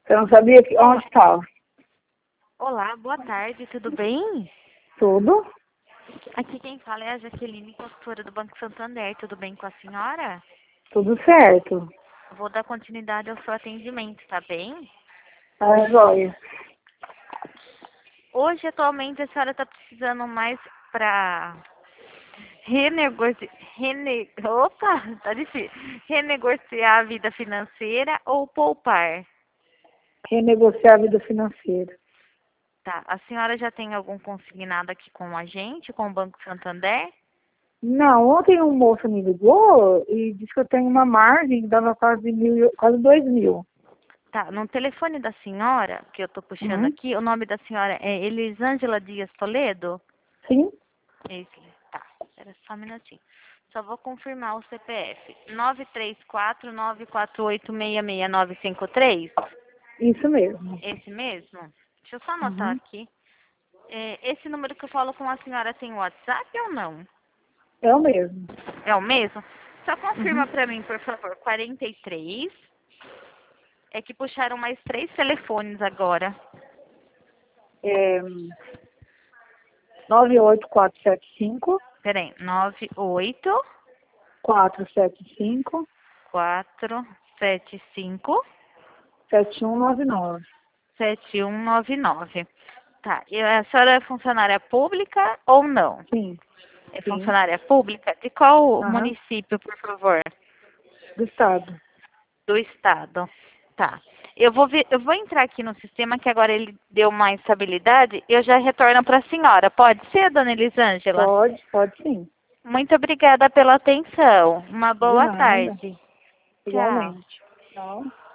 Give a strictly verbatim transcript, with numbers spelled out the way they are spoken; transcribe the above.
Você não sabia que onde estava? Olá, boa tarde, tudo bem? Tudo? Aqui quem fala é a Jaqueline, consultora do Banco Santander. Tudo bem com a senhora? Tudo certo. Vou dar continuidade ao seu atendimento, tá bem? Tá joia. Hoje, atualmente, a senhora está precisando mais para renegociar, rene... Opa, tá difícil. Renegociar a vida financeira ou poupar? Renegociar a vida financeira. Tá, a senhora já tem algum consignado aqui com a gente, com o Banco Santander? Não, ontem um moço me ligou e disse que eu tenho uma margem que dava quase mil, quase dois mil. Tá, no telefone da senhora, que eu tô puxando Uhum. aqui, o nome da senhora é Elisângela Dias Toledo? Sim, Esse, tá, espera só um minutinho. Só vou confirmar o C P F. nove três quatro, nove quatro oito, seis seis nove cinco três? isso mesmo. Esse mesmo? Deixa eu só anotar Uhum. aqui. É, esse número que eu falo com a senhora tem WhatsApp ou não? É o mesmo. É o mesmo? Só confirma Uhum. pra mim, por favor. quarenta e três. É que puxaram mais três telefones agora. É, nove oito quatro sete cinco, Peraí, nove oito quatro sete cinco, quatro sete cinco sete um nove nove. sete um nove nove. Tá, e a senhora é funcionária pública ou não? Sim, É sim. funcionária pública? De qual Aham. município, por favor? Do estado. Do estado. Tá. Eu vou ver, eu vou entrar aqui no sistema que agora ele deu uma estabilidade e eu já retorno para a senhora. Pode ser, dona Elisângela? Pode, pode sim. Muito obrigada pela atenção. Uma De boa nada. tarde. Tchau. Igualmente. Tchau.